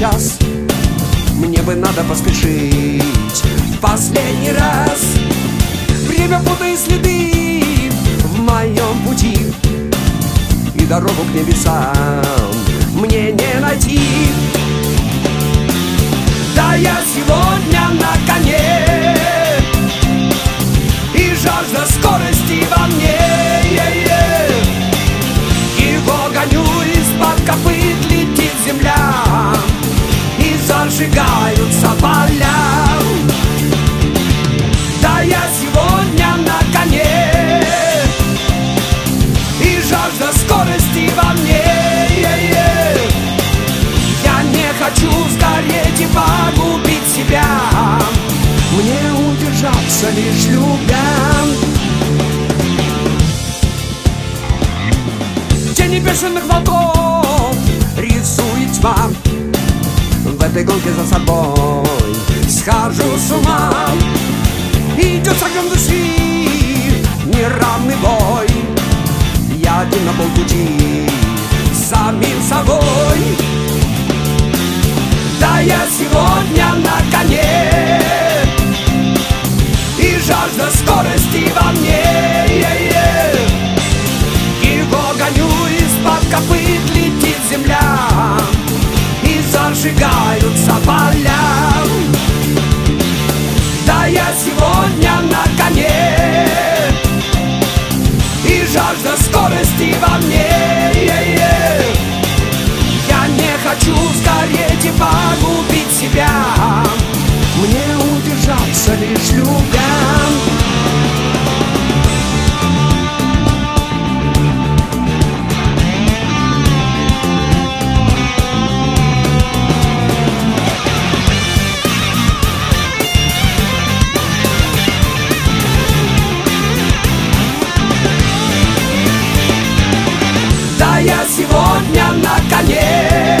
сейчас. Мне бы надо поспешить в последний раз. Время путает следы в моем пути, и дорогу к небесам мне не найти. Да, я сегодня на коне, и жажда скорости во мне. Его гоню, из-под копыт летит земля, и зажигаются поля. Да, я сегодня на коне, и жажда скорости во мне. Я не хочу сгореть и погубить себя, мне удержаться лишь любя. Тени бешеных волков рисует тьма, в этой гонке за собой схожу с ума. Идет с огнем души неравный бой, я один на полпути с самим собой. Да, я сегодня на коне, и жажда скорости во мне. Его гоню, из-под копыт летит земля, и зажигаются поля. Да, я сегодня на коне, и жажда скорости во мне. Я не хочу сгореть и погубить себя, мне удержаться лишь любя. Я сегодня на коне,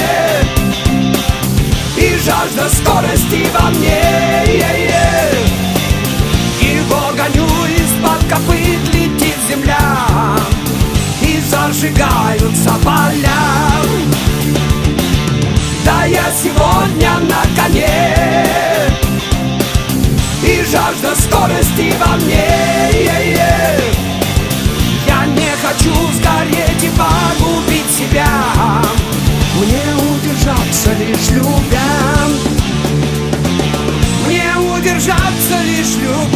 и жажда скорости во мне. Его гоню, из-под копыт летит земля, и зажигаются поля. Да, я сегодня на коне, и жажда скорости во мне. Я не хочу сгореть и погубить себя, мне удержаться лишь любя, мне удержаться лишь любя.